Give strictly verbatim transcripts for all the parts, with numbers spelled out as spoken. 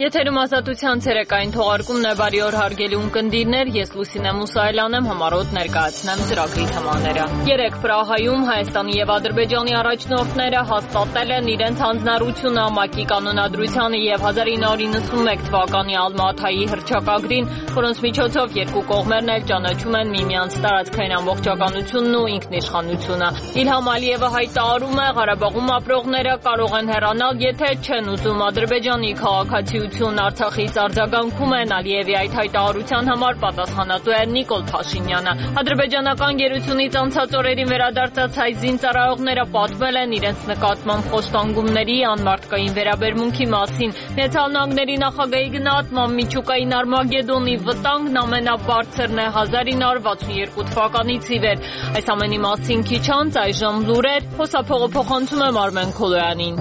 Եթերում ազատության ցերեկային թողարկումն է, բարի օր հարգելի ունկնդիրներ, ես Լուսինե Մուսայելյան եմ, համառոտ ներկայացնեմ ծրագրի թեմաները։ Երեկ Պրահայում Հայաստանի եւ Ադրբեջանի առաջնորդները հաստատել են իրենց հանձնառությունը ՄԱԿ-ի կանոնադրությանը եւ հազար ինը հարյուր իննսունմեկ թվականի Ալմա-Աթայի հռչակագրին, որոնց միջոցով երկու կողմերն էլ ճանաչում են միմյանց տարածքային ամբողջականությունն ու ինքնիշխանությունը։ Իլհամ Ալիևը հայտարարում է, Ղարաբաղում ապրողները կարող են հեռանալ, եթե չեն ուզում Ադրբեջանի քաղաքացիություն, Արցախից արձագանքում են Ալիևի այդ հայտարարության համար պատասխանատու է Նիկոլ Փաշինյանը։ Ադրբեջանական գերությունից անցած օրերին վերադարձած հայ զինծառայողները պատմել են իրենց նկատմամբ խոստանգումների, անմարդկային վերաբերմունքի մասին։ Միացյալ Նահանգների նախագահի գնահատմամբ միջուկային Արմագեդոնի վտանգն ամենաբարձրն է հազար ինը հարյուր վաթսունեքու թվականից ի վեր։ Այս ամենի մասին քիչ անց այժմ լուրեր, խոսափողը փոխանցում եմ Արմեն Քոլոյանին։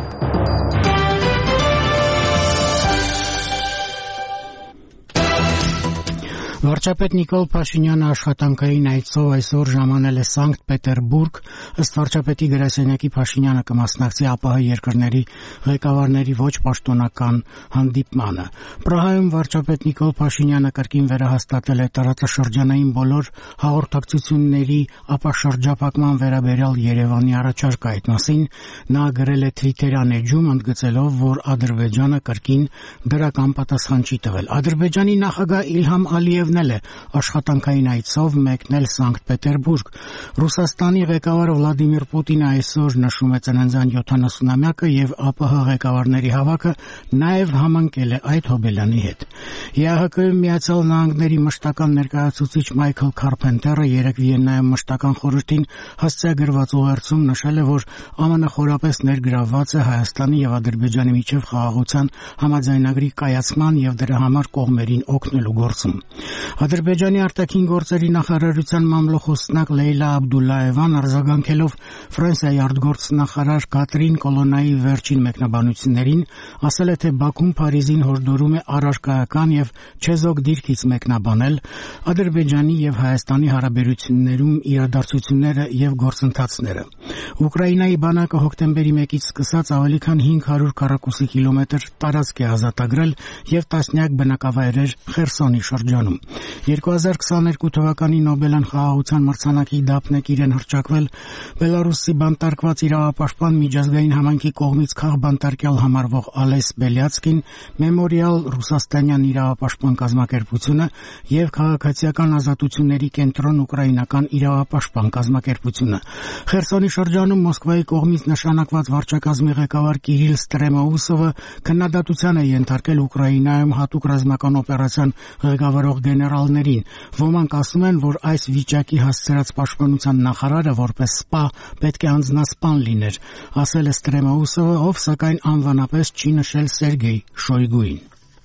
Վարչապետ Նիկոլ Փաշինյանը աշխատանքային այցով այսօր ժամանել է Սանկտ Պետերբուրգ, ըստ վարչապետի գրասենյակի Փաշինյանը կմասնակցի ԱՊՀ երկրների ղեկավարների ոչ պաշտոնական հանդիպմանը։ Պրահայում վարչապետ Նիկոլ Փաշինյանը կրկին վերահաստատել է տարածաշրջանային բոլոր հաղորդակցությունների ապաշրջափակման վերաբերյալ Երևանի առաջարկը։ Այդ մասին նա գրել է Թվիտերյան էջում, ընդգծելով, որ Ադրբեջանը կրկին դրական պատասխան չի տվել։ Ադրբեջանի նախագահ Իլհամ Ալիևն է աշխատանքային այցով մեկնել Սանկտ Պետերբուրգ։ Ռուսաստանի ղեկավար Վլադիմիր Պուտինը այսօր նշում է ծննդյան յոթանասունամյակը եւ ԱՊՀ ղեկավարների հավաքը նաեւ համընկել է այդ հոբելյանի հետ։ ԵԱՀԿ-ում Միացյալ Նահանգների մշտական ներկայացուցիչ Մայքլ Քարփենտերը երեկ Վիեննայում մշտական խորհրդին հասցեագրված ուղերձում նշել է, որ ԱՄՆ խորապես ներգրավված է Հայաստանի եւ Ադրբեջանի միջև խաղաղության համաձայնագրի կայացման եւ դրա համար կողմերին օգնելու գործում։ Ադրբեջանի արտաքին գործերի նախարարության մամլոխոստնակ Լեյլա Աբդուլլաևան արձագանքելով Ֆրանսիայի արտգործնախարար Կատրին Կոլոնայի վերջին մեկնաբանություններին ասել է, թե Բաքուն Փարիզին հորդորում է առարկայական եւ չեզոք դիրքից մեկնաբանել Ադրբեջանի եւ Հայաստանի հարաբերություններում իրադարձությունները եւ գործընթացները։ Ուկրաինայի բանակը հոկտեմբերի մեկից սկսած ավելի քան հինգ հարյուր քառակուսի կիլոմետր տարածք է ազատագրել եւ տասնյակ բնակավայրեր Խերսոնի շրջանում։ երկու հազար քսաներկու թվականի Նոբելյան խաղաղության մրցանակի դափնեկիր են հռչակվել Բելարուսի բանտարկված իրավապաշտպան միջազգային համայնքի կողմից քաղբանտարկյալ համարվող Ալես Բելյացկին, Մեմորիալ ռուսաստանյան իրավապաշտպան կազմակերպությունը եւ Քաղաքացիական ազատությունների կենտրոն ուկրաինական իրավապաշտպան կազմակերպությունը։ Խերսոնի շրջանում Մոսկվայի կողմից նշանակված վարչակազմի ղեկավար Կիրիլ Ստրեմոուսովը քննադատության է ենթարկել Ուկրաինայում հատուկ ռազմական օպերացիան ղեկավարող գեներալներին։ Ոմանք ասում են, որ այս վիճակի հասցրած պաշտպանության նախարարը որպես սպա պետք է անձնասպան լիներ, ասել է Ստրեմոուսովը, ով սակայն անվանապես չի նշել Սերգեյ Շոյգուին։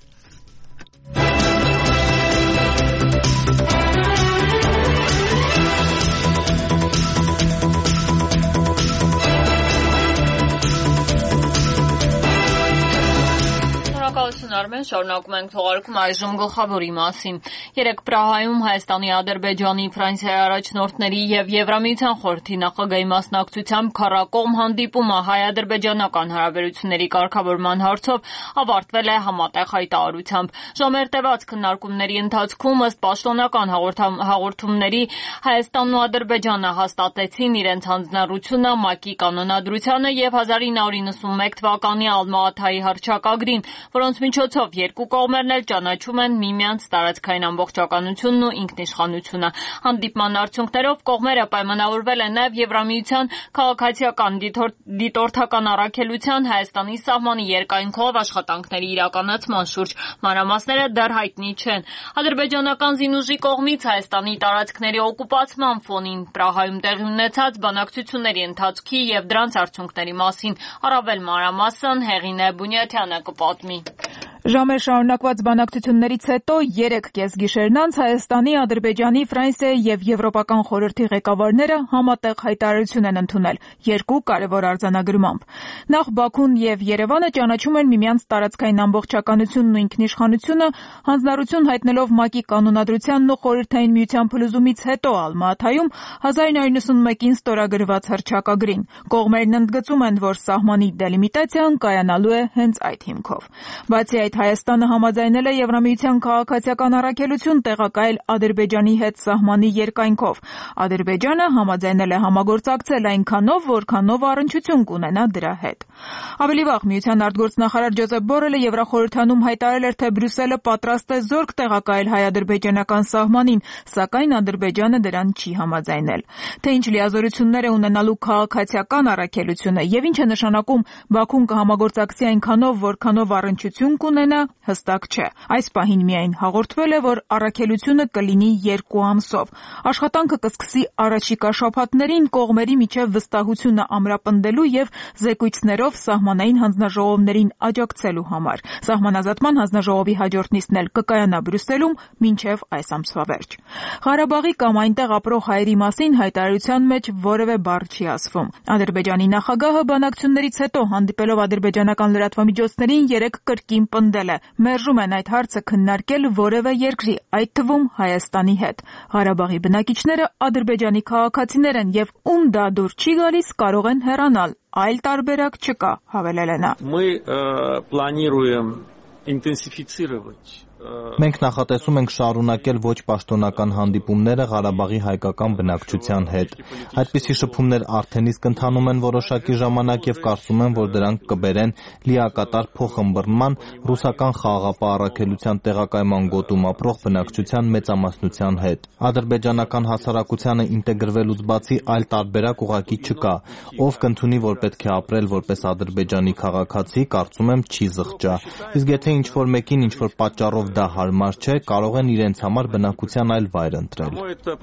Արմեն, շարունակում ենք թողարկում այժմ գլխավորի մասին։ Երեկ Պրահայում Հայաստանի, Ադրբեջանի, Ֆրանսիայի առաջնորդների եւ Եվրամիության խորհրդի նախագահի մասնակցությամբ քառակողմ հանդիպումը հայ-ադրբեջանական հարաբերությունների կարգավորման հարցով ավարտվել է համատեղ հայտարարությամբ։ Ժամեր տևած քննարկումների ընթացքում ըստ պաշտոնական հաղորդումների Հայաստանն ու Ադրբեջանը հաստատեցին իրենց հանձնառությունը ՄԱԿ-ի կանոնադրությանը եւ հազար ինը հարյուր իննսունմեկ թվականի Ալմա-Աթայի հռչակագրին, որոնց միջոցով երկու կողմերն էլ ճանաչում են միմյանց տարածքային ամբողջականությունն ու ինքնիշխանությունը։ Հանդիպման արդյունքներով կողմերը պայմանավորվել են նաև Եվրամիության քաղաքացիական դիտորդական առաքելության Հայաստանի սահմանի երկայնքով աշխատանքների իրականացման շուրջ։ Մանրամասները դեռ հայտնի չեն։ Ադրբեջանական զինուժի կողմից Հայաստանի տարածքների օկուպացման ֆոնին Պրահայում տեղի ունեցած բանակցությունների ընթացքի եւ դրանց արդյունքների մասին առավել մանրամասն Հեղինե Բունյաթյանը կպատմի։ Ժամեր շարունակված բանակցություններից հետո երեք կեսգիշերն անց Հայաստանի, Ադրբեջանի, Ֆրանսիայի եւ Եվրոպական խորհրդի ղեկավարները համատեղ հայտարարություն են ընդունել երկու կարևոր արձանագրմամբ։ Նախ Բաքուն եւ Երևանը ճանաչում են միմյանց տարածքային ամբողջականությունն ու ինքնիշխանությունը, հանձնառություն հայտնելով ՄԱԿ-ի կանոնադրությանն ու Խորհրդային Միության փլուզումից հետո Ալմա-Աթայում հազար ինը հարյուր իննսունմեկին ստորագրված հռչակագրին։ Կողմերն ընդգծում են, որ սահմանի դելիմիտացիան կայանալու է հենց այդ հիմքով։ Բացի այդ, հետ Հայաստանը համաձայնել է Եվրամիության քաղաքացիական առաքելություն տեղակայել Ադրբեջանի հետ սահմանի երկայնքով։ Ադրբեջանը համաձայնել է համագործակցել այնքանով, որքանով առնչություն կունենա դրա հետ։ Ավելի վաղ Միության արտգործնախարար Ջոզեփ Բորելը Եվրախորհրդանում հայտարարել էր, թե Բրյուսելը պատրաստ է զորք տեղակայել հայ-ադրբեջանական սահմանին, սակայն Ադրբեջանը դրան չի համաձայնել։ Թե ինչ լիազորություններ է ունենալու քաղաքացիական առաքելությունը եւ ինչ է նշանակում Բաքուն կհամագործակցի այնքանով, որքանով առնչություն կունենա, հստակ չէ։ Այս պահին միայն հաղորդվել է, որ առաքելությունը կլինի երկու ամսով։ Աշխատանքը կսկսի առաջիկա շաբաթներին կողմերի միջև վստահությունը ամրապնդելու եւ զեկույցներով սահմանային հանձնաժողովներին աջակցելու համար։ Սահմանազատման հանձնաժողովի հաջորդ նիստն էլ կկայանա Բրյուսելում մինչև այս ամսվա վերջ։ Ղարաբաղի կամ այնտեղ ապրող հայերի մասին հայտարարության մեջ որևէ բառ չի ասվում։ Ադրբեջանի նախագահը բանակցություններից հետո հանդիպելով ադրբեջանական լրատվամիջոցներին երեկ կրկին պնդել է. մերժում են այդ հարցը քննարկել որևէ երկրի, այդ թվում Հայաստանի հետ։ Ղարաբաղի բնակիչները ադրբեջանի քաղաքացիներ են եւ ում դա դուր չի գալիս կարող են հեռանալ։ Այլ տարբերակ չկա, հավելել է նա։ Мы планируем интенсифицировать Մենք նախատեսում ենք շարունակել ոչ պաշտոնական հանդիպումները Ղարաբաղի հայկական բնակչության հետ։ Այդպիսի շփումներ արդեն իսկ ընթանում են որոշակի ժամանակ եւ կարծում եմ, որ դրանք կբերեն լիակատար փոխըմբռնման ռուսական խաղաղապահ առաքելության տեղակայման գոտում ապրող բնակչության մեծամասնության հետ։ Ադրբեջանական հասարակությանը ինտեգրվելուց բացի այլ տարբերակ ուղղակի չկա։ Ով կընդունի, որ պետք է ապրել որպես ադրբեջանի քաղաքացի, կարծում եմ չի զղջա։ Իսկ եթե ինչ-որ մեկին ինչ-որ պատճառով դա հարմար չէ, կարող են իրենց համար բնակության այլ վայր ընտրել։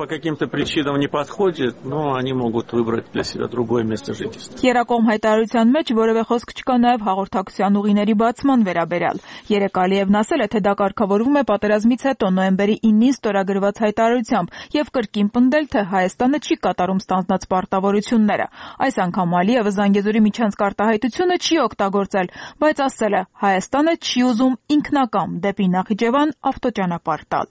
Երակողմ հայտարարության մեջ որևէ խոսք չկա նաև հաղորդակցության ուղիների բացման վերաբերյալ։ Երեկ Ալիևն ասել է, թե դա կարգավորվում է պատերազմից հետո նոյեմբերի ինին ստորագրված հայտարարությամբ եւ կրկին պնդել, թե Հայաստանը չի կատարում ստանձնած պարտավորությունները։ Այս անգամ Ալիևը Զանգեզուրի միջանցք արտահայտությունը չի օգտագործել, բայց ասել է, Հայաստանը չի ուզում ինքնակամ դեպի Նախիջևան ավտոճանապարհ տալ։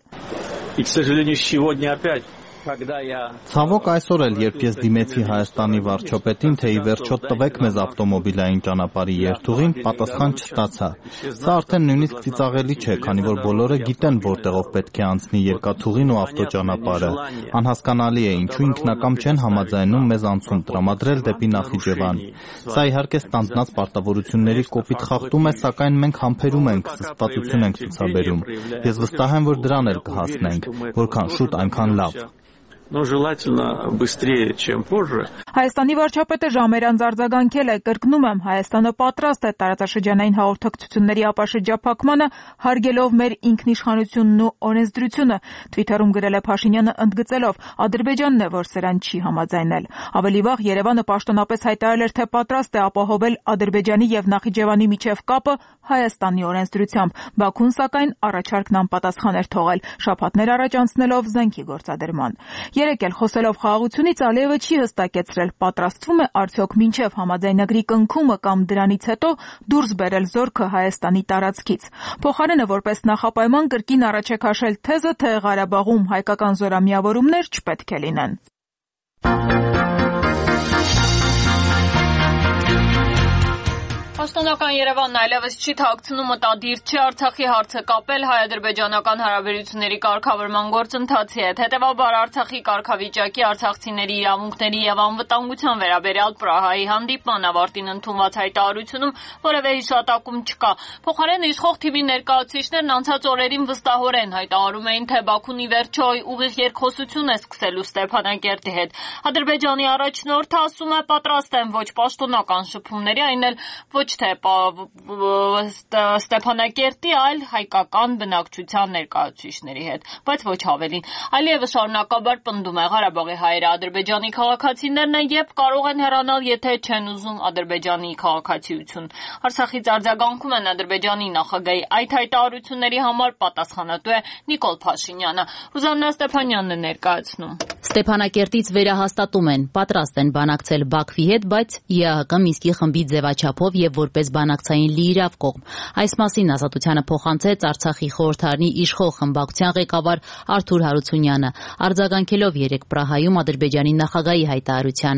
Ցավոք այսօր էլ, երբ ես դիմեցի Հայաստանի վարչապետին, թե ի վերջո տվեք մեզ ավտոմոբիլային ճանապարհի երթուղին, պատասխան չստացա։ Սա արդեն նույնիսկ ծիծաղելի չէ, քանի որ բոլորը գիտեն որտեղով պետք է անցնի երկաթուղին ու ավտոճանապարհը։ Անհասկանալի է, ինչու ինքնակամ չեն համաձայնում մեզ անցում տրամադրել դեպի Նախիջևան։ Սա իհարկե ստանձնած պարտավորությունների կոպիտ խախտում է, սակայն մենք համբերում ենք, զսպվածություն ենք ցուցաբերում։ Ես վստահ եմ, որ դրան էլ կհասնենք, որքան շուտ, այնքան լավ։ Но желательно быстрее, чем позже. Հայաստանի վարչապետը ժամերան արձագանքել է, կրկնում եմ, Հայաստանը պատրաստ է տարածաշրջանային հաղորդակցությունների ապաշրջափակմանը, հարգելով մեր ինքնիշխանությունն ու օրենսդրությունը, Twitter-ում գրել է Փաշինյանը ընդգծելով, Ադրբեջանն է, որ սրան չի համաձայնել։ Ավելի վաղ Երևանը պաշտոնապես հայտարարել էր, թե պատրաստ է ապահովել Ադրբեջանի եւ Նախիջևանի միջև կապը Հայաստանի օրենսդրությամբ։ Բաքուն, սակայն, առաջարկն անպատասխան էր թողել, շաբաթներ առաջ անցնելով զենքի գործադրման։ Երեկ էլ խոսելով խաղաղությունից Ալիևը չի հստակեցրել, պատրաստվում է արդյոք մինչև համաձայնագրի կնքումը կամ դրանից հետո դուրս բերել զորքը Հայաստանի տարածքից։ Փոխարենը որպես նախապայման կրկին առաջ է քաշել թեզը, թե Ղարաբաղում հայկական զորամիավորումներ չպետք է լինեն։ Պաշտոնական Երևանն այլևս չի թաքցնում մտադիր չի Արցախի հարցը կապել հայ-ադրբեջանական հարաբերությունների կարգավորման գործընթացի հետ։ Հետևաբար Արցախի կարգավիճակի, արցախցիների իրավունքների եւ անվտանգության վերաբերյալ Պրահայի հանդիպման ավարտին ընդունված հայտարարությունում որևէ հիշատակում չկա։ Փոխարեն իշխող թիմի ներկայացուցիչներն անցած օրերին վստահորեն հայտարարում էին, թե Բաքուն ի վերջո ուղիղ երկխոսություն է սկսելու Ստեփանակերտի հետ։ Ադրբեջանի առաջնորդը ասում է պատրաստ են ոչ պաշտոնական շփումների, այն էլ ոչ թե Ստեփանակերտի, այլ հայկական բնակչության ներկայացուցիչների հետ, բայց ոչ ավելին։ Ալիևը շարունակաբար պնդում է Ղարաբաղի հայերը Ադրբեջանի քաղաքացիներն են եւ կարող են հեռանալ, եթե չեն ուզում Ադրբեջանի քաղաքացիություն։ Արցախից արձագանքում են Ադրբեջանի նախագահի այդ հայտարարությունների համար պատասխանատու է Նիկոլ Փաշինյանը։ Ռուզաննա Ստեփանյանն է ներկայացնում։ Ստեփանակերտից վերահաստատում են, պատրաստ են բանակցել Բաքվի հետ, բայց ԵԱՀԿ Մինսկի խմբի ձևաչափով եւ որպես բանակցային լիիրավ կողմ։ Այս մասին Ազատությանը փոխանցեց Արցախի խորհրդարանի իշխող խմբակցության ղեկավար Արթուր Հարությունյանը, արձագանքելով երեկ Պրահայում Ադրբեջանի նախագահի հայտարարությանը։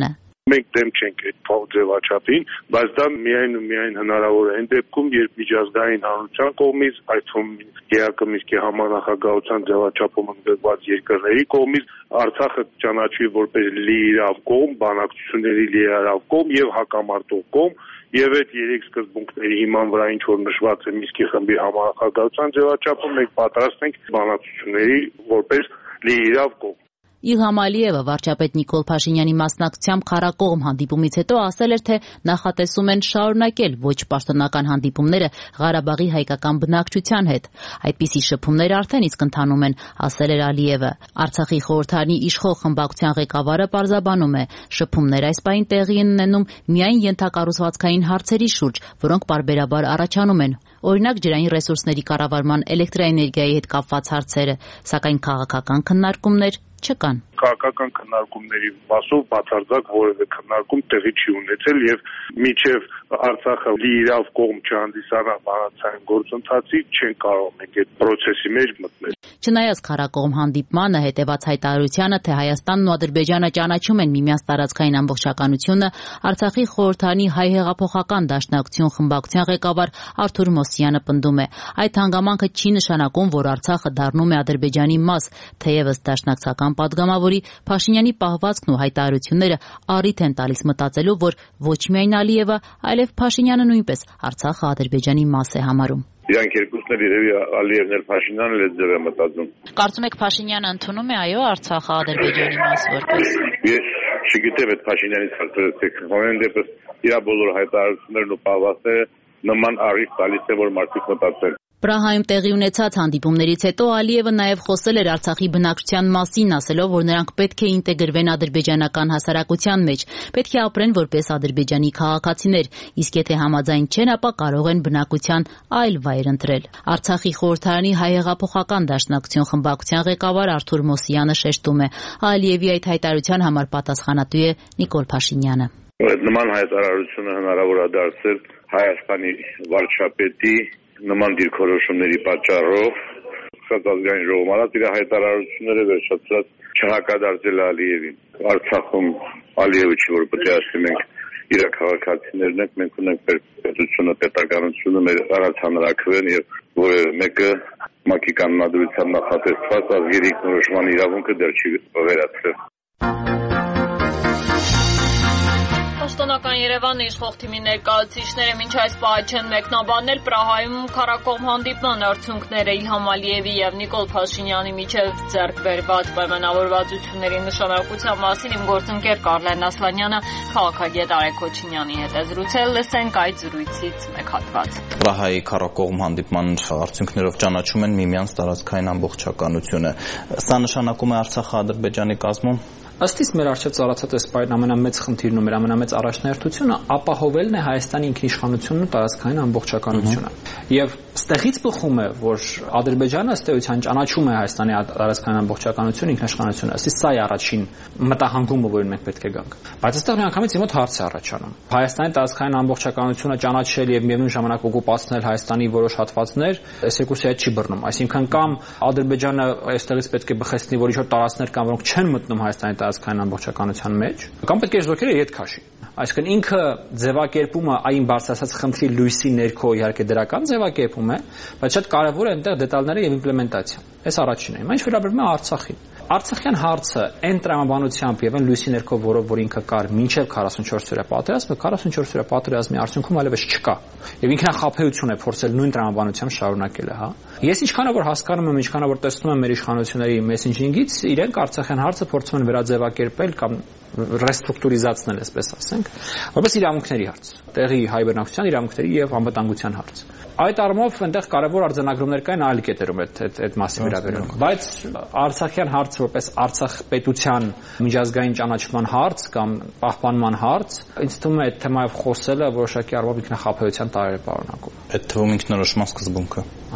Մենք դեմ չենք այդ ձևաչափին, բայց դա միայն ու միայն հնարավոր է այն դեպքում, երբ միջազգային հանրության կողմից, այդ թվում ԵԱԿ Մինսկի համանախագահության ձևաչափում ընդգրկված երկրների կողմից Արցախը ճանաչվի որպես լիիրավ կողմ, բանակցությունների լիիրավ կողմ եւ հակամարտող կողմ, եւ այդ երեք սկզբունքների հիման վրա ինչ որ նշված է Մինսկի խմբի համանախագահության ձևաչափում, մենք պատրաստ ենք բանակցությունների որպես լիիրավ կողմ։ Իլհամ Ալիևը վարչապետ Նիկոլ Փաշինյանի մասնակցությամբ քառակողմ հանդիպումից հետո ասել էր, թե նախատեսում են շարունակել ոչ պաշտոնական հանդիպումները Ղարաբաղի հայկական բնակչության հետ։ Այդպիսի շփումներ արդեն իսկ ընթանում են, ասել էր Ալիևը։ Արցախի խորհրդարանի իշխող խմբակցության ղեկավարը պարզաբանում է, շփումներ այս պահին տեղի են ունենում միայն ենթակառուցվածքային հարցերի շուրջ, որոնք պարբերաբար առաջանում են։ Օրինակ ջրային ռեսուրսների կառավարման, էլեկտրաէներգիայի հետ կապված հարցերը, սակայն քաղաքական քննարկումներ չկան։ Քաղաքական քննարկումների մասով բացարձակ որևէ քննարկում տեղի չի ունեցել եւ միջև Արցախը լիիրավ կողմ չհանդիսանա բանակցային գործընթացի չեն կարող մենք այդ process-ի մեջ մտնել։ Չնայած քառակողմ հանդիպմանը, հետևած հայտարարությանը, թե Հայաստանն ու Ադրբեջանը ճանաչում են միմյանց տարածքային ամբողջականությունը, Արցախի խորհրդարանի հայ հեղափոխական դաշնակցություն խմբակցության ղեկավար Արթուր Մոսյանը պնդում է, այդ հանգամանքը չի նշանակում, որ Արցախը դառնում է Ադրբեջանի մաս, թեևս դաշնակցական պատգամավորի Փաշինյանի պահվածքն ու հայտարարությունները առիթ են տալիս մտածելու, որ ոչ միայն Ալիևը, այլև Փաշինյանը նույնպես Արցախը Ադրբեջանի մաս է համարում։ Իրանք երկուսն էլ երևի Ալիևն էլ Փաշինյանն էլ ձև է մտածում։ Կարծում եք Փաշինյանը ընդունում է այո Արցախը Ադրբեջանի մաս որպես։ Ես չգիտեմ այդ Փաշինյանից հարցրեցիք, ամեն դեպս իր բոլոր հայտարարություններն ու պահվածքները նման առիթ տալիս է, որ մարդիկ մտածեն։ Պրահայում տեղի ունեցած հանդիպումներից հետո Ալիևը նաև խոսել էր Արցախի բնակչության մասին, ասելով, որ նրանք պետք է ինտեգրվեն ադրբեջանական հասարակության մեջ, պետք է ապրեն որպես ադրբեջանի քաղաքացիներ, իսկ եթե համաձայն չեն, ապա կարող են բնակության այլ վայր ընտրել։ Արցախի խորհրդարանի հայ հեղափոխական դաշնակցություն խմբակցության ղեկավար Արթուր Մոսյանը շեշտում է, Ալիևի այդ հայտարարության համար պատասխանատու է Նիկոլ Փաշինյանը։ Նման հայտարարությունը հնարավոր է դարձել Հայաստանի վարչապետի նման դիրքորոշումների պատճառով ազգային ժողովում արած իր հայտարարությունները վերջացրած չհակադարձել Ալիևին։ Արցախում Ալիևը չի որ պետք է ասի մենք իր քաղաքացիներն ենք, մենք ունենք պետությունը, պետականությունը, մեր առաջանրակվեն եւ որևէ մեկը ՄԱԿ-ի կանոնադրությամբ նախատեսված ազգերի ինքնորոշման իրավունքը դեռ չի վերացրել։ Պաշտոնական Երևանի իշխող թիմի ներկայացուցիչները մինչ այս պահը չեն մեկնաբանել Պրահայում քառակողմ հանդիպման արդյունքները Իլհամ Ալիևի եւ Նիկոլ Փաշինյանի միջև ձեռք բերված պայմանավորվածությունների նշանակության մասին իմ գործընկեր Կարլեն Ասլանյանը քաղաքագետ Արեգ Քոչինյանի հետ է զրուցել, լսենք այդ զրույցից մեկ հատված։ Պրահայի քառակողմ հանդիպման արդյունքներով ճանաչում են միմյանց տարածքային ամբողջականությունը։ Սա նշանակում է Արցախը Ադրբեջանի կազմում։ Ըստ իս մեր առջև ծառացած այս պայման ամենամեծ խնդիրն ու մեր ամենամեծ առաջնահերթությունը ապահովելն է Հայաստանի ինքնիշխանությունն ու տարածքային ամբողջականությունը։ Եվ ստեղից բխում է, որ Ադրբեջանը ըստ էության ճանաչում է Հայաստանի տարածքային ամբողջականություն, ինքնիշխանությունը։ Ըստ իս սա է առաջին մտահանգումը, որին մենք պետք է գանք։ Բայց այստեղ միանգամից իմ մոտ հարց է առաջանում։ Հայաստանի տարածքային ամբողջականությունը ճանաչել եւ միևնույն ժամանակ օկուպացնել Հայաստանի որոշ հատվածներ, այս երկուսի հետ չի բռնում։ Այսինքն կամ Ադրբեջանը այստեղից պետք է բխեցնի, որ ինչ-որ տարածքներ կան, որոնք չեն մտնում Հայաստանի տարածքային ամբողջականության մեջ, կամ պետք է զոհերը ետ քաշի։ Այսինքն ինքը ձևակերպումը այն բարձրացած խնդրի լույսի ներքո իհարկե դրական ձևակերպում է, բայց շատ կարևոր է այնտեղ դետալները եւ իմպլեմենտացիան։ Այս առաջինն է։ Ինչ վերաբերում է Արցախին։ Արցախյան հարցը այն տրամաբանությամբ եւ այն լույսի ներքո, որով որ ինքը կար մինչեւ քառասունչորս օրյա պատերազմը, քառասունչորս օրյա պատերազմի արդյունքում այլևս չկա։ Եվ ինքնախաբեություն է փորձել նույն տրամաբանությամբ շարունակելը, հա։ Ես ինչքանով որ հասկանում եմ, ինչքանով որ տեսնում եմ մեր իշխանությունների մեսենջինգից, իրենք Արցախյան հարցը փորձում են վերաձևակերպել կամ ռեստրուկտուրիզացնել, այսպես ասենք, որպես իրավունքների հարց, տեղի հայ բնակչության իրավունքների եւ անվտանգության հարց։ Այդ առումով այնտեղ կարևոր արձանագրումներ կային այլ կետերում այդ այդ այդ մասի վերաբերյալ։ Բայց Արցախյան հարց որպես Արցախ պետության միջազգային ճանաչման հարց կամ պահպանման հարց, ինձ թվում է այդ թեմայով խոսելը որոշակի առումով ինքնախաբեության տարեր է պարունակում։ Այդ թվում ինքնորոշման սկզբունքը։ Այո։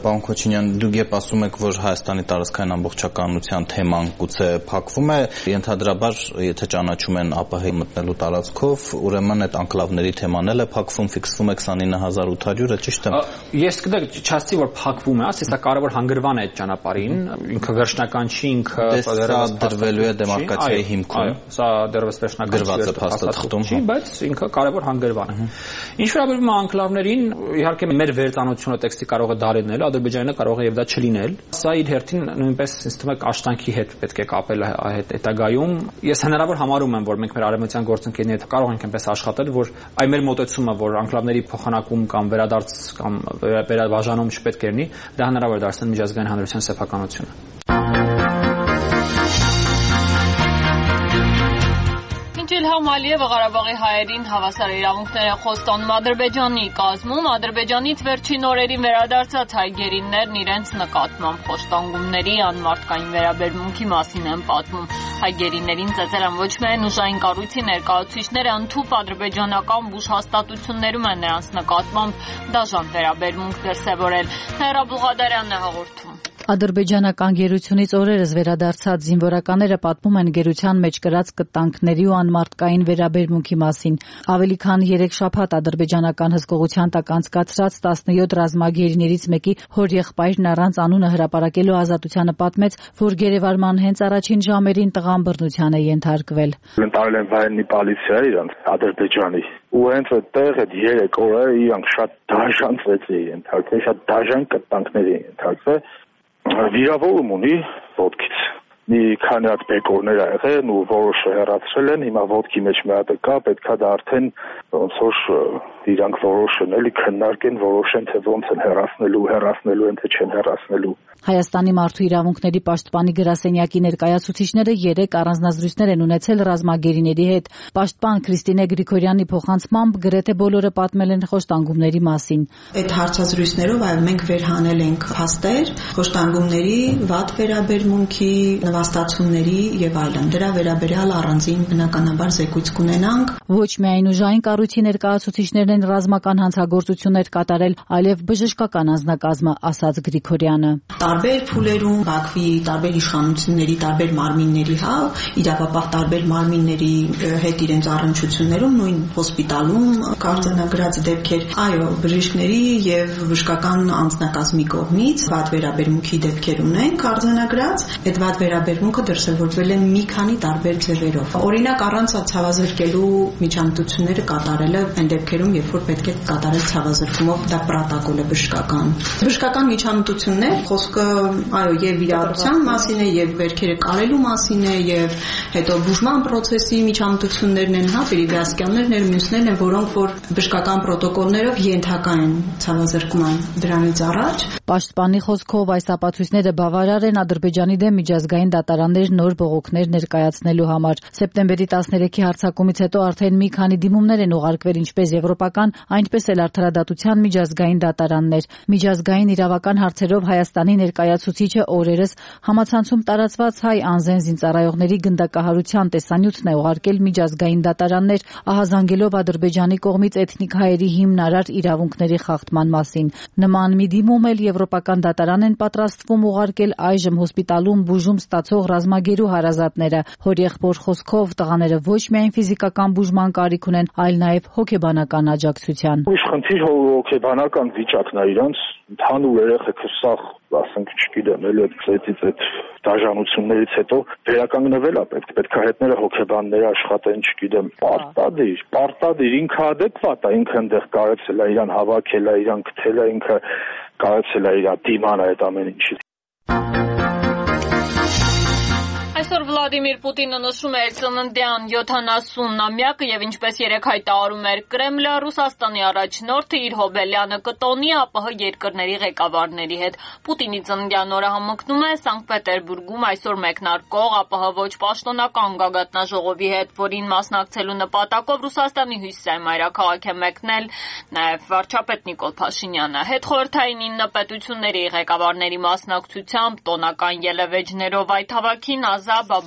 Պարոն Քոչինյան, դուք երբ ասում եք, որ Հայաստանի տարածքային ամբողջականության թեման գուցե փակվում է, ենթադրաբար, եթե ճանաչում են ԱՊՀ-ի մտնելու տարածքով, ուրեմն այդ անկլավների թեման էլ է փակվում, ֆիքսվում է քսանինը հազար ութ հարյուրը, ճիշտ է։ Ես կդեք չասցի, որ փակվում է, ասես դա կարևոր հանգրվան է այդ ճանապարհին, ինքը վերջնական չի, ինքը դրվելու է դեմարկացիայի հիմքում։ Սա դեռևս վերջնական գրված է փաստաթղթում, չի, բայց ինքը կարևոր հանգրվան է։ Ինչ վերաբերում է անկլավներին, իհարկե մեր վերծանությունը տեքստի կարող է դարինել, Ադրբեջանը կարող է եւ դա չլինել։ Սա իր հերթին նույնպես ինձ թվում է աշտանքի հետ պետք է կապել այդ հետագայում։ Ես հնարավոր համարում եմ, որ մենք մեր արևմտյան գործընկերների հետ կարող ենք այնպես աշխատել, որ այ մեր մոտեցումը, որ անկլավների փոխանակում կամ վերադարձ կամ վերաբաժանում չպետք է լինի, դա հնարավոր դարձնել միջազգային հանրության սեփականությունը։ Իլհամ Ալիևը Ղարաբաղի հայերին հավասար իրավունքներ է խոստանում Ադրբեջանի կազմում, Ադրբեջանից վերջին օրերին վերադարձած հայ գերիներն իրենց նկատմամբ խոշտանգումների անմարդկային վերաբերմունքի մասին են պատմում։ Հայ գերիներին ծեծել են ոչ միայն ուժային կառույցի ներկայացուցիչները, ընդհանուր ադրբեջանական բուժ հաստատություններում են նրանց նկատմամբ դաժան վերաբերմունք դրսևորել։ Նայրա Բուղադարյանն է հաղորդում։ Ադրբեջանական գերությունից օրերս վերադարձած զինվորականները պատմում են գերության մեջ կրած կտանքների ու անմարդկային վերաբերմունքի մասին։ Ավելի քան երեք շաբաթ ադրբեջանական հսկողության տակ անցկացրած տասնյոթ ռազմագերիներից մեկի հորեղբայրն առանց անունը հրապարակելու ազատությանը պատմեց, որ գերեվարման հենց առաջին ժամերին տղան բռնության է ենթարկվել։ Ընտրել են վայրենի պոլիցիա իրանց Ադրբեջանի ու հենց այդտեղ այդ երեք օրը իրանք շատ դաժան ծեծի են ենթարկվել, շատ դաժան կտանքների են ենթարկվել։ Վիրավորում ունի ոտքից։ Մի քանի հատ բեկորներ ա եղել ու որոշը հեռացրել են, հիմա ոտքի մեջ մի հատ կա, պետքա դա արդեն ոնց որ իրանք որոշեն, էլի քննարկեն, որոշեն, թե ոնց են հեռացնելու, հեռացնելու են, թե չեն հեռացնելու։ Հայաստանի մարդու իրավունքների պաշտպանի գրասենյակի ներկայացուցիչները երեք առանձնազրույցներ են ունեցել ռազմագերիների հետ։ Պաշտպան Քրիստինե Գրիգորյանի փոխանցմամբ գրեթե բոլորը պատմել են խոշտանգումների մասին։ Այդ հարցազրույցներով այլ մենք վերհանել ենք փաստեր, խոշտանգումների, վատ վերաբերմունքի, նվաստացումների եւ այլն։ Դրա վերաբերյալ առանձին բնականաբար զեկույց կունենանք։ Ոչ միայն ուժային կառույցի ներկայացուցիչներն են ռազմական հանցագործություններ կատարել, այլև բժշկական անձնակազմը, ասաց Գրիգորյանը։ Տարբեր փուլերում Բաքվի տարբեր իշխանությունների, տարբեր մարմինների, հա, իրավապահ տարբեր մարմինների հետ իրենց առնչություններում նույն հոսպիտալում կարձանագրած դեպքեր, այո, բժիշկների եւ բժշկական անձնակազմի կողմից վատ վերաբերմունքի դեպքեր ունենք արձանագրած։ Այդ վատ վերաբերմունքը դրսևորվել է մի քանի տարբեր ձևերով։ Օրինակ առանց ցավազրկելու միջամտությունները կատարելը այն դեպքերում, երբ որ պետք է կատարել ցավազրկումով, դա պրոտոկոլ է բժշկական։ Բժշկական միջամտություններ, խոսքը այո, եւ իրարության մասին է, եւ վերքերը կարելու մասին է, եւ հետո բուժման process-ի միջամտություններն են, հա, Պերիվասկյաններն են, մյուսներն են, որոնք որ բժշկական պրոտոկոլներով ենթակա են ցավազրկման դրանից առաջ։ Պաշտպանի խոսքով այս ապացույցները բավարար են Ադրբեջանի դեմ միջազգային դատարաններ նոր բողոքներ ներկայացնելու համար։ Սեպտեմբերի տասներեքի հարձակումից հետո արդեն մի քանի դիմումներ են ուղարկվել ինչպես եվրոպական, այնպես էլ արդարադատության միջազգային դատարաններ։ Միջազգային իրավական հարցերով Հայաստանի ներկայացուցիչը օրերս համացանցում տարածված հայ անզեն զինծառայողների գնդակահարության տեսանյութն է ուղարկել միջազգային դատարաններ, ահազանգելով Ադրբեջանի կողմից էթնիկ հայերի հիմնարար իրավունքների խախտման մասին։ Նման մի դիմում էլ եվրոպական դատարան են պատրաստվում ուղարկել այժմ հոսպիտալում բուժում ստացող ռազմագերու հարազատները։ Հորեղբոր խոսքով տղաները ոչ միայն ֆիզիկական բուժման կարիք ունեն, այլ նաև հոգեբանական աջակցության։ Ուրիշ խնդիր հոգեբանական վիճակն է իրանց, ընդհանուր երեխեքը սաղ, ասենք, չգիտեմ, էլ այդ ծեծից այդ դաժանություններից հետո վերականգնվել է պետք, պետք է հետները հոգեբանները աշխատեն, չգիտեմ, պարտադիր, պարտադիր, ինքը adekvat է, ինքը այնտեղ կարեցել է իրան հավաքել է, իրան գտել է, ինքը կարեցել է իր դիման այդ ամեն ինչի։ Այսօր Վլադիմիր Պուտինը նշում է իր ծննդյան յոթանասունամյակը եւ ինչպես երեկ հայտարարում էր Կրեմլը, Ռուսաստանի առաջնորդը իր հոբելյանը կտոնի ԱՊՀ երկրների ղեկավարների հետ։ Պուտինի ծննդյան օրը համընկնում է Սանկտ Պետերբուրգում այսօր մեկնարկող ԱՊՀ ոչ պաշտոնական գագաթնաժողովի հետ, որին մասնակցելու նպատակով Ռուսաստանի Հյուսիսային մայրաքաղաք է մեկնել նաեւ վարչապետ Նիկոլ Փաշինյանը։ Հետխորհրդային ինը պետությունների ղեկավարների մասնակցությամբ տոնական ելևէջներով այդ հավաքին Ազա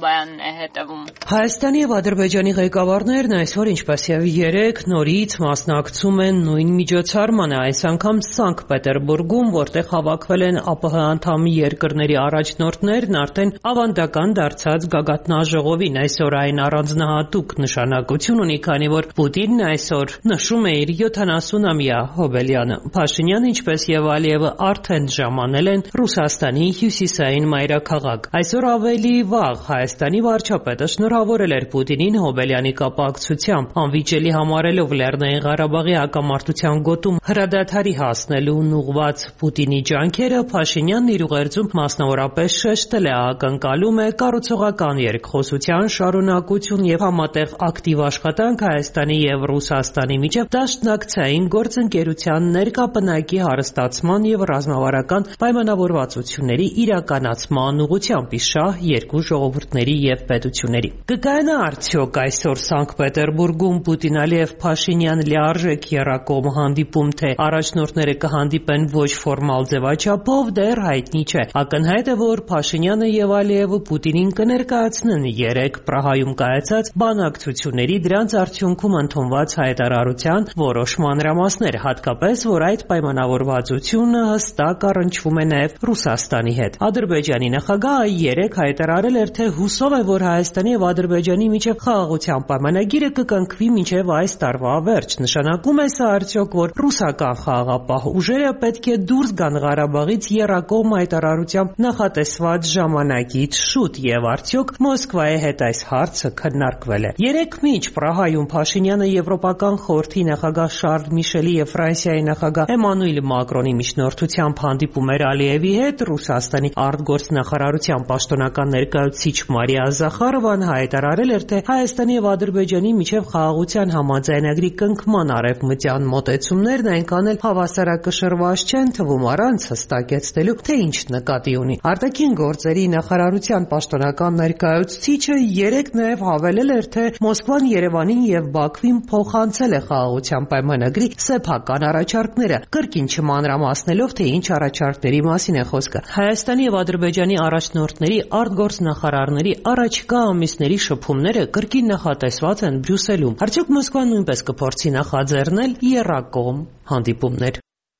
Բաբայանն է հետևում։ Հայաստանի եւ Ադրբեջանի ղեկավարներն այսօր, ինչպես եւ երեկ, նորից մասնակցում են նույն միջոցառմանը, այս անգամ Սանկտ Պետերբուրգում, որտեղ հավաքվել են ԱՊՀ անդամ երկրների առաջնորդներն արդեն ավանդական դարձած գագաթնաժողովին։ Այսօր այն առանձնահատուկ նշանակություն ունի, քանի որ Պուտինն այսօր նշում է իր յոթանասունամյա հոբելյանը։ Փաշինյանը, ինչպես եւ Ալիևը, արդեն ժամանել են Ռուսաստանի հյուսիսային մայրաքաղաք։ Այսօր ավելի վաղ Հայաստանի վարչապետը շնորհավորել էր Պուտինին Հոբելյանի կապակցությամբ, անվիճելի համարելով Լեռնային Ղարաբաղի հակամարտության գոտում հրադադարի հասնելուն ուղղված Պուտինի ջանքերը, Փաշինյանն իր ուղերձում մասնավորապես շեշտել է ակնկալում է կառուցողական երկխոսության շարունակություն եւ համատեղ ակտիվ աշխատանք Հայաստանի եւ Ռուսաստանի միջեւ դաշնակցային գործընկերության ներկա պնակի հարստացման եւ ռազմավարական պայմանավորվածությունների իրականացման ուղղությամբ իշահ երկու ժողովուրդների եւ պետությունների։ Կկայանա արդյոք այսօր Սանկտ Պետերբուրգում Պուտին-Ալիև Փաշինյան լիարժեք եռակողմ հանդիպում, թե առաջնորդները կհանդիպեն ոչ ֆորմալ ձևաչափով, դեռ հայտնի չէ։ Ակնհայտ է, որ Փաշինյանը եւ Ալիևը Պուտինին կներկայացնեն երեք Պրահայում կայացած բանակցությունների դրանց արդյունքում ընդունված հայտարարության որոշ մանրամասներ, հատկապես, որ այդ պայմանավորվածությունը հստակ առնչվում է նաեւ Ռուսաստանի հետ։ Ադրբեջանի նախագահը երեկ հայտարարել էր, թե հուսով է, որ Հայաստանի եւ Ադրբեջանի միջեւ խաղաղության պայմանագիրը կկնքվի մինչեւ այս տարվա վերջ։ Նշանակում է սա արդյոք, որ ռուսական խաղաղապահ ուժերը պետք է դուրս գան Ղարաբաղից եռակողմ հայտարարությամբ նախատեսված ժամանակից շուտ, եւ արդյոք Մոսկվայի հետ այս հարցը քննարկվել է։ Երեկ մինչ Պրահայում Փաշինյանը Եվրոպական խորհրդի նախագահ Շարլ Միշելի եւ Ֆրանսիայի նախագահ Էմանուել Մակրոնի միջնորդությամբ հանդիպում էր Ալիևի հետ, Ռուսաստանի արտգործնախարարության պաշտոնական ներկայացուցիչ Մարիա Զախարովան հայտարարել էր, թե Հայաստանի եւ Ադրբեջանի միջեւ խաղաղության համաձայնագրի կնքման արևմտյան մոտեցումներն այնքան էլ հավասարակշռված չեն թվում, առանց հստակեցնելու, թե ինչ նկատի ունի։ Արտաքին գործերի նախարարության պաշտոնական ներկայացուցիչը երեկ նաեւ հավելել էր, թե Մոսկվան Երևանին եւ Բաքվին փոխանցել է խաղաղության պայմանագրի սեփական առաջարկները, կրկին չմանրամասնելով, թե ինչ առաջարկների մասին է խոսքը։ Հայաստանի եւ Ադրբեջանի առաջնորդների արտգործնախարարների առաջիկա ամիսների շփումները կրկին նախատեսված են Բրյուսելում։ Արդյոք Մոսկվան նույնպես կփորձի նախաձեռնել եռակողմ հանդիպումներ։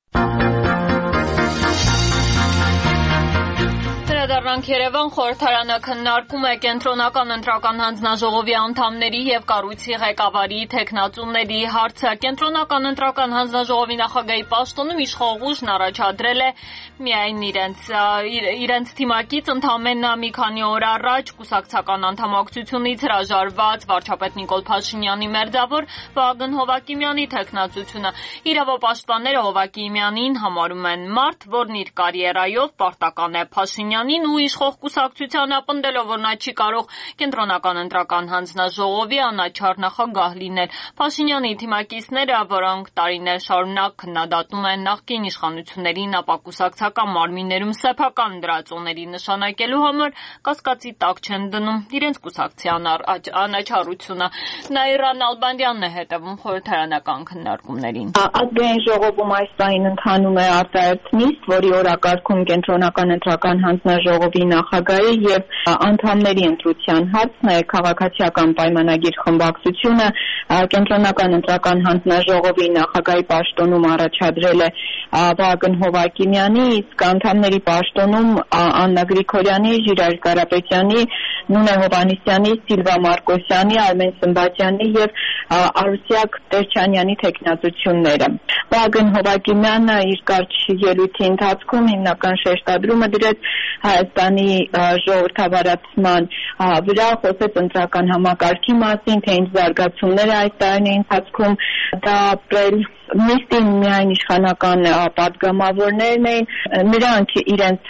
Դառնանք Երևան, խորհրդարանը քննարկում է կենտրոնական ընտրական հանձնաժողովի անդամների եւ կառույցի ղեկավարի թեկնածուների հարցը։ Կենտրոնական ընտրական հանձնաժողովի նախագահի պաշտոնում իշխող ուժն առաջադրել է միայն իրենց իրենց թիմակից ընդամենը մի քանի օր առաջ կուսակցական անդամակցությունից հրաժարված վարչապետ Նիկոլ Փաշինյանի մերձավոր Վահագն Հովակիմյանի թեկնածությունը։ Իրավապաշտպանները Հովակիմյանին համարում են մարդ, որն իր կարիերայով պարտական է Փաշինյանին ու իշխող կուսակցությանը, պնդելով, որ նա չի կարող կենտրոնական ընտրական հանձնաժողովի անաչառ նախագահ լինել։ Փաշինյանի թիմակիցները, որոնք տարիներ շարունակ քննադատում են նախկին իշխանություններին ապակուսակցական մարմիններում սեփական դրածոների նշանակելու համար, կասկածի տակ չեն դնում իրենց կուսակցության անաչառությունը։ Նաիրա Նալբանդյանն է հետևում խորհրդարանական քննարկումներին։ Ազգային ժողովում այս տարին ընթանում է արտահերթ նիստ, որի օրակարգում կենտրոնական ընտրական հանձնաժողովի նախագահի եւ անդամների ընտրության հարցն է, քաղաքացիական պայմանագիր խմբակցությունը կենտրոնական ընտրական հանձնաժողովի նախագահի պաշտոնում առաջադրել է Վահագն Հովակիմյանի, իսկ անդամների պաշտոնում Աննա Գրիգորյանի, Ժիրայր Կարապետյանի, Նունե Հովհաննիսյանի, Սիլվա Մարկոսյանի, Արմեն Սմբատյանի եւ Արուսյակ Տերչանյանի թեկնածությունները։ Վահագն Հովակիմյանը իր կարճ ելույթի ընթացքում հիմնական շեշտադրումը դրեց Հայաստանի ժողովրդավարացման վրա, խոսեց ընտրական համակարգի մասին, թե ինչ զարգացումներ այս տարիների ընթացքում դա ապրել նիստի միայն իշխանական պատգամավորներն էին, նրանք իրենց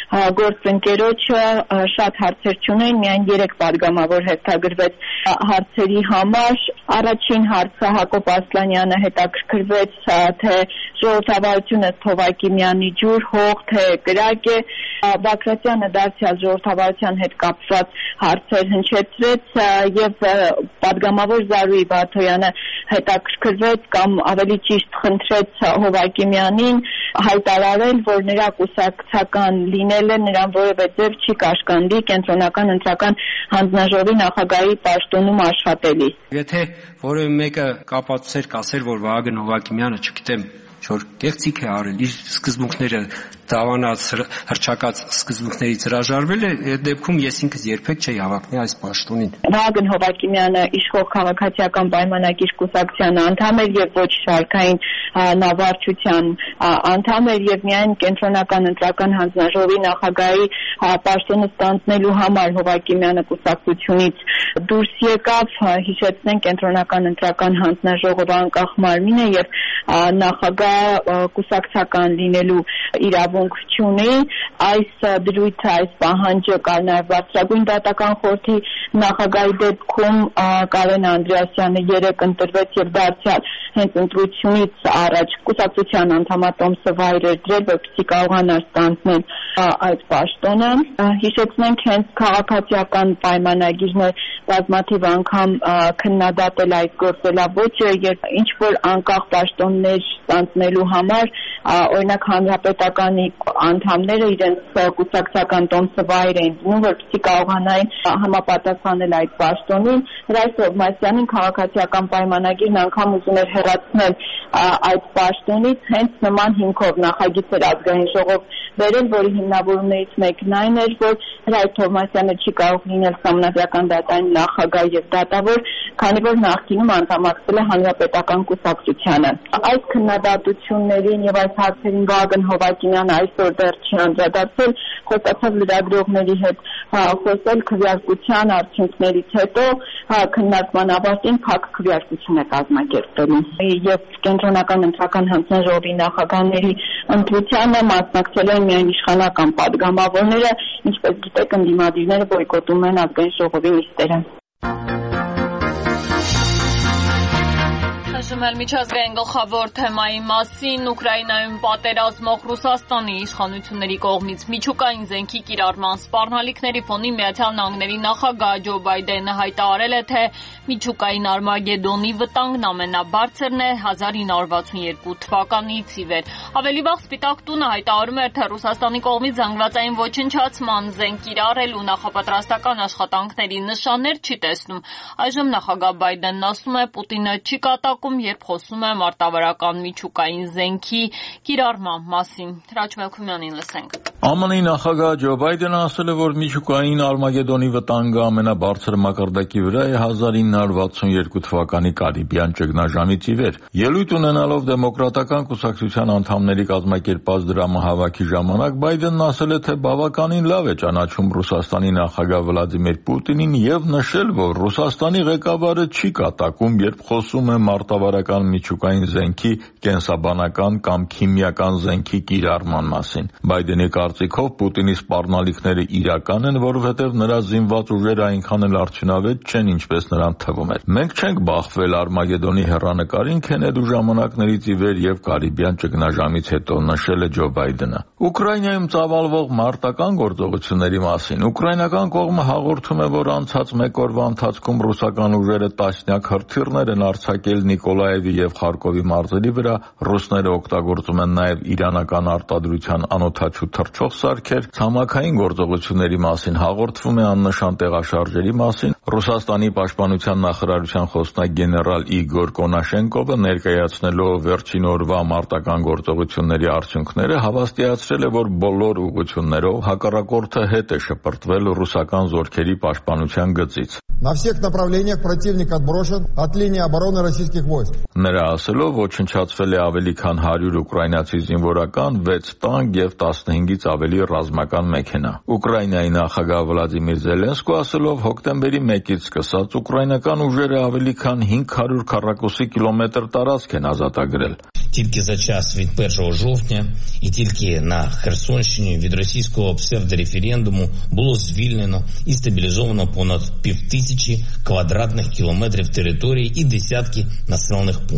գործընկերոջը շատ հարցեր չունեն, միայն երեք պատգամավոր հետաքրքրվեց հարցերի համար։ Առաջին հարցը Հակոբ Ասլանյանը հետաքրքրվեց, թե ժողովրդավարությունը Հովակիմյանի ջուր, հող, թե կրակ է։ Բակրատյանը դարձյալ ժողովրդավարության հետ կապված հարցեր հնչեցրեց եւ պատգամավոր Զարուհի Բաթոյանը հետաքրքրվեց կամ ավելի ճիշտ խնդրեց Հովակիմյանին հայտարարել, որ նրա կուսակցական լինելը նրան որևէ ձև չի կաշկանդի կենտրոնական ընտրական հանձնաժողովի նախագահի պաշտոնում աշխատելիս։ Եթե որևէ մեկը կապացուցեր կասեր, որ Վահագն Հովհակիմյանը, չգիտեմ, որ կեղծիք է արել, իր սկզբունքները դավանած հրճակած սկզբունքներից հրաժարվել է, այդ դեպքում ես ինքս երբեք չէի հավակնի այս պաշտոնին։ Վահագն Հովհակիմյանը իշխող քաղաքացիական պայմանագիր կուսակցության անդամ էր եւ ոչ շարքային նավարչության անդամ էր եւ միայն կենտրոնական ընտրական հանձնաժողովի նախագահի պաշտոնը ստանձնելու համար Հովհակիմյանը կուսակցությունից դուրս եկավ, հիշեցնենք կենտրոնական ընտրական հանձնաժողովը անկախ մարմին է եւ նախագահ կուսակցական լինելու իրավունք չունի, այս դրույթը, այս պահանջը կար նաև բարձրագույն դատական խորհրդի նախագահի դեպքում Կարեն Անդրեասյանը երեկ ընտրվեց եւ դարձյալ հենց ընտրությունից առաջ կուսակցության անդամատոմսը վայր էր դրել, որպեսզի կարողանար ստանձնել այդ պաշտոնը։ Հիշեցնենք հենց քաղաքացիական պայմանագիրն է բազմաթիվ անգամ քննադատել այդ գործելավոճը, երբ ինչ որ անկախ պաշտոններ ստանձնելու համար օրինակ հանրապետականի անդամները իրենց կուսակցական տոմսը վայր էին դնում, որպեսզի կարողանային համապատասխանել այդ պաշտոնին։ Հրայր Թովմասյանին քաղաքացիական պայմանագիրն անգամ ուզում էր հեռացնել այդ պաշտոնից հենց նման հիմքով նախագիծ էր ազգային ժողով վերել, որի հիմնավորումներից մեկն այն էր, որ Հրայր Թովմասյանը չի կարող լինել Սահմանադրական դատարանի նախագահ եւ դատավոր, քանի որ նախկինում անդամակցել է հանրապետական կուսակցությանը։ Այս քննադատություններին եւ այս հարցերին Վահագն Հովհակիմյանը այսօր դեռ չի անդրադարձել, խոսացավ լրագրողների հետ խոսել քվեարկության արդյունքներից հետո քննարկման ավարտին փակ քվեարկություն է կազմակերպելու եւ կենտրոնական ընտրական հանձնաժողովի նախագահների ընտրությանը մասնակցել են միայն իշխանական падգամավորները, ինչպես գիտեք, ընդդիմադիրները բոյկոտում են ազգային ժողովի նիստերը։ Այժմ միջազգային գլխավոր թեմայի մասին Ուկրաինայում պատերազմող Ռուսաստանի իշխանությունների կողմից միջուկային զենքի կիրառման սպառնալիքների ֆոնին Միացյալ Նահանգների նախագահ Ջո Բայդենը հայտարարել է, թե միջուկային Արմագեդոնի վտանգն ամենաբարձրն է հազար ինը հարյուր վաթսունեքու թվականից ի վեր։ Ավելի վաղ Սպիտակ տունը հայտարարում էր, թե Ռուսաստանի կողմից զանգվածային ոչնչացման զենք կիրառելու նախապատրաստական աշխատանքների նշաններ չի տեսնում։ Այժմ նախագահ Բայդենն ասում է, Պուտինը չի կատակում, երբ խոսում է մարտավարական միջուկային զենքի կիրառման մասին։ Հրաչ Մելքումյանին լսենք։ ԱՄՆ-ի նախագահ Ջո Բայդենը ասել է, որ միջուկային Արմագեդոնի վտանգը ամենաբարձր մակարդակի վրա է հազար ինը հարյուր վաթսունեքու թվականի Կարիբյան ճգնաժամից ի վեր։ Ելույթ ունենալով դեմոկրատական կուսակցության անդամների կազմակերպած դրամահավաքի ժամանակ Բայդենն ասել է, թե բավականին լավ է ճանաչում Ռուսաստանի նախագահ Վլադիմիր Պուտինին եւ նշել, որ Ռուսաստանի ղեկավարը չի կատակում, երբ խոսում է մարտավարական միջուկային զենքի, կենսաբանական կամ քիմիական զենքի կիրառման մասին։ Բայդենի կարծիքով Պուտինի սպառնալիքները իրական են, որովհետև նրա զինված ուժերը այնքան էլ արդյունավետ չեն, ինչպես նրան թվում էր։ Մենք չենք բախվել Արմագեդոնի հեռանկարին Քենեդու ժամանակներից ի վեր եւ Կարիբյան ճգնաժամից հետո, նշել է Ջո Բայդենը։ Ուկրաինայում ծավալվող մարտական գործողությունների մասին ուկրաինական կողմը հաղորդում է, որ անցած մեկ օրվա ընթացքում ռուսական ուժերը տասնյակ հրթիռներ են արձակել Նիկոլաևի եւ Խարկովի մարզերի վրա, ռուսները օգտագործում են նաեւ իրանական արտադրության անօդաչու թռչող սարքեր։ Ցամաքային գործողությունների մասին հաղորդվում է աննշան տեղաշարժերի մասին։ Ռուսաստանի պաշտպանության նախարարության խոսնակ գեներալ Իգոր Կոնաշենկովը ներկայացնելով վերջին օրվա մարտական գործողությունների արդյունքները հավաստիացրել է, որ բոլոր ուղղություններով հակառակորդը հետ է շպրտվել ռուսական զորքերի պաշտպանության գծից։ На всех направлениях противник отброшен от линии обороны российских войск. Նրա ասելով ոչնչացվել է ավելի քան հարյուր ուկրաինացի զինվորական, վեց տանկ եւ տասնհինգից ավելի ռազմական մեքենա։ Ուկրաինայի նախագահ Վլադիմիր Զելենսկու ասելով հոկտեմբերի մեկից սկսած ուկրաինական уժերը ավելի քան հինգ հարյուր քառակուսի կիլոմետր տարածք են ազատագրել։ Тільки за час від першого жовтня і тільки на Херсонщині від російського псевдореферендуму було звільнено і стабілізовано понад півтисячі квадратних кілометрів території і десятки населених пунктів.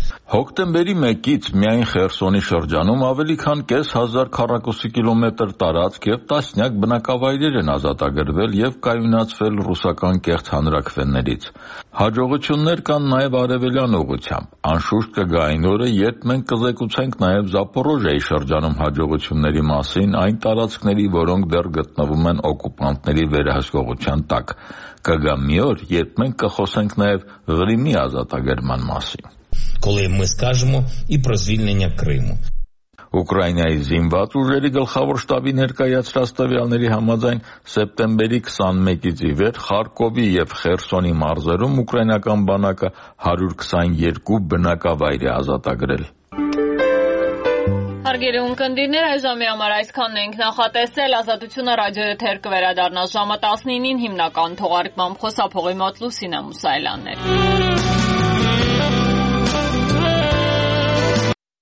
Հոկտեմբերի մեկից միայն Խերսոնի շրջանում ավելի քան կես հազար քառակուսի կիլոմետր տարածք եւ տասնյակ բնակավայրեր են ազատագրվել եւ կայունացվել ռուսական կեղծ հանրաքվեներից։ Հաջողություններ կան նաեւ արևելյան ուղղությամբ։ Անշուշտ կգա այն օրը, երբ մենք կզեկուցենք նաեւ Զապորոժիայի շրջանում հաջողությունների մասին այն տարածքների, որոնք դեռ գտնվում են օկուպանտների վերահսկողության տակ։ Կգա մի օր, երբ մենք կխոսենք նաեւ Ղրիմի ազատագրման մասին։ Коли ми скажемо і про звільнення Криму. Ուկրաինայի զինված ուժերի գլխավոր շտաբի ներկայացրած տվյալների համաձայն սեպտեմբերի քսանմեկից ի վեր Խարկովի եւ Խերսոնի մարզերում ուկրաինական բանակը հարյուր քսաներկու բնակավայր է ազատագրել։ Հարգելի ունկնդիրներ, այժմի համար այսքանն ենք նախատեսել։ Ազատությունը ռադիոեթեր կվերադառնա ժամը տասնինին հիմնական թողարկմամբ խոսափողի մոտ Լուսինե Մուսայելյանն էր։